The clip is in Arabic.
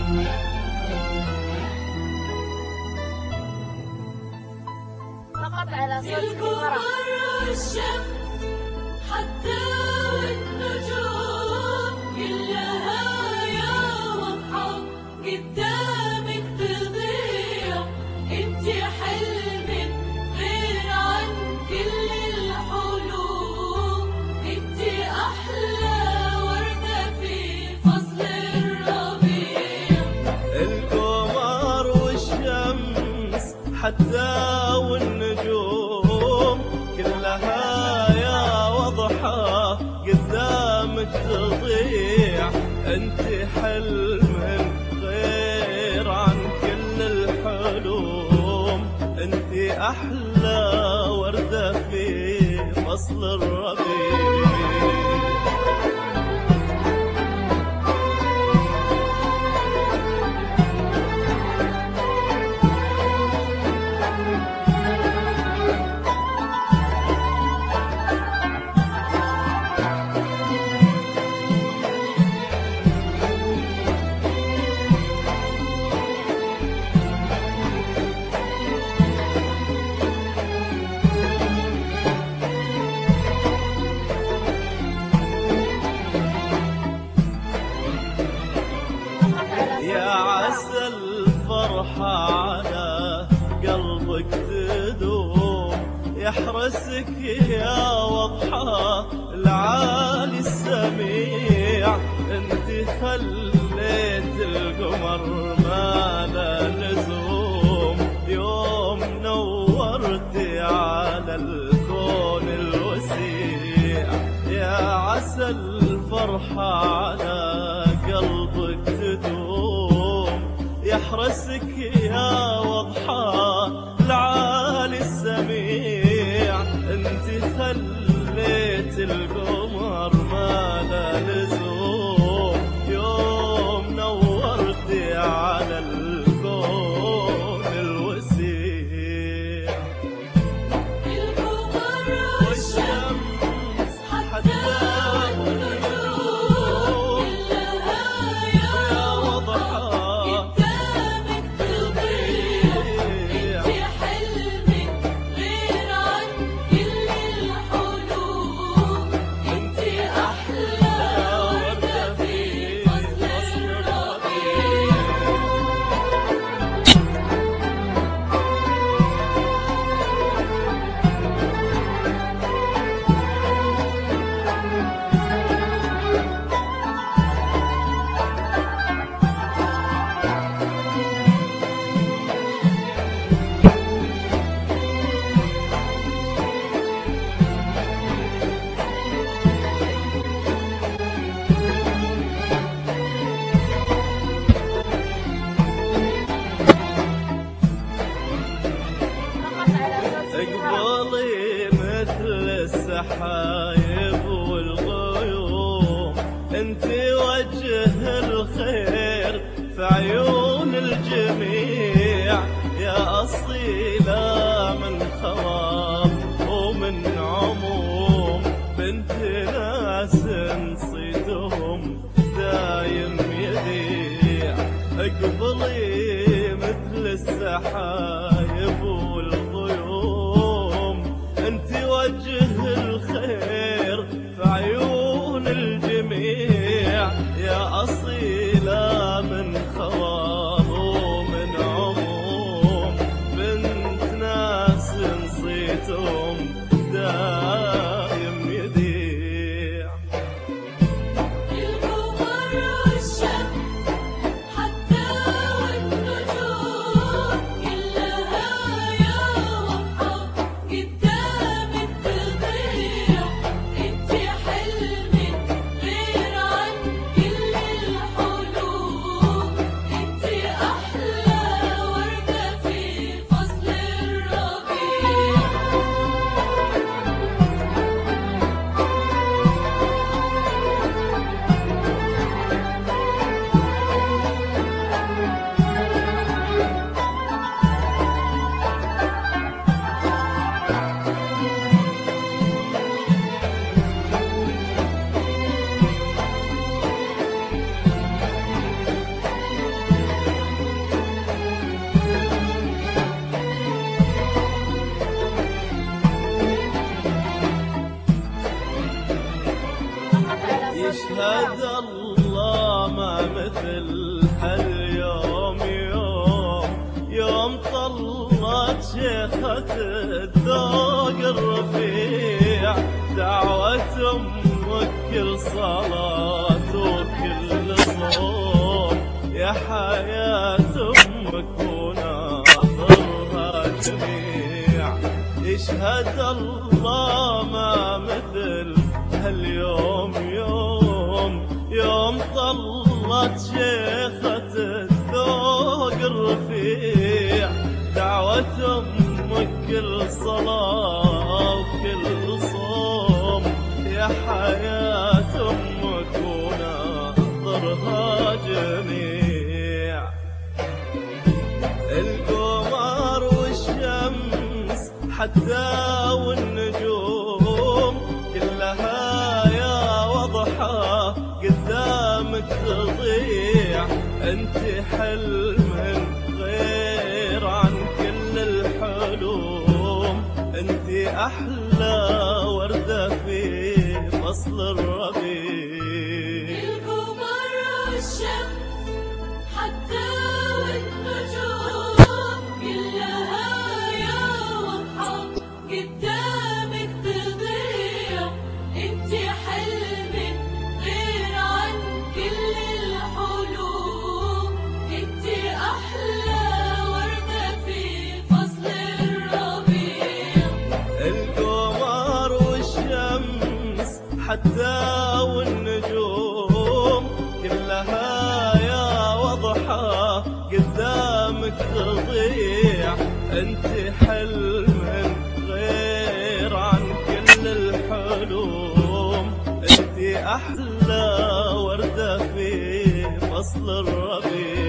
فقط على صوت الفرح. حتى والنجوم كلها يا واضحة قدامك تضيع، انت حلمك غير عن كل الحلوم، انت أحلى وردة في فصل الربيع. القمر والشمس حتى والنجوم كلها يا واضحة قدامك تضيع، انت حلم غير عن كل الحلوم، انت احلى وردة في فصل الربيع. يا عسى الفرحة على قلبك تدوم، يحرسك يا واضحة العالي السميع، انت خليت القمر ما له لزوم، يوم نورتي على الكون الوسيع. يا عسى الفرحة على قلبك تدوم، يحرسك يا واضحة العالي السميع، انت خليت القمر ما له لزوم، يوم نورتي على الكون الوسيع. القمر والشمس حتى والنجوم كلها يا واضحة قدامك تضيع، انت حلمك غير عن كل الحلوم، انت أحلى وردة في فصل الربيع. فقط على صوت الفرح. اقبلي مثل السحايب والغيوم، انت وجه الخير في عيون الجميع، يا أصيلة من خواب ومن عموم، بنت ناس صيتهم دايم يذيع. اقبلي مثل السحايب والغيوم، انت وجه الخير في عيون الجميع، يا أصيلة من خواب ومن عموم، بنت ناس صيتهم دايم يذيع. القمر والشمس حتى والنجوم كلها مثل هاليوم يوم طلت شيخة الذوق الرفيع دعوة أمك كل صلاة وكل صوم يا حياة أمك وناظرها جميع يشهد الله ما مثل هاليوم يوم طلت شيخة الذوق الرفيع دعوة أمك كل صلاة وكل صوم يا حياة أمك وناظرها جميع القمر والشمس حتى والنجوم كلها يا وضحى قدامك تضيع انت حلم غير عن كل الحلوم انت احلى وردة في فصل الربيع القمر والشمس حتى والنجوم كلها يا وضحى قدامك تضيع انت حلم غير عن كل الحلوم انت احلى وردة في فصل الربيع القمر والشمس حتى والنجوم كلها يا وضحى قدامك تضيع انت حلم غير عن كل الحلوم انت احلى وردة في فصل الربيع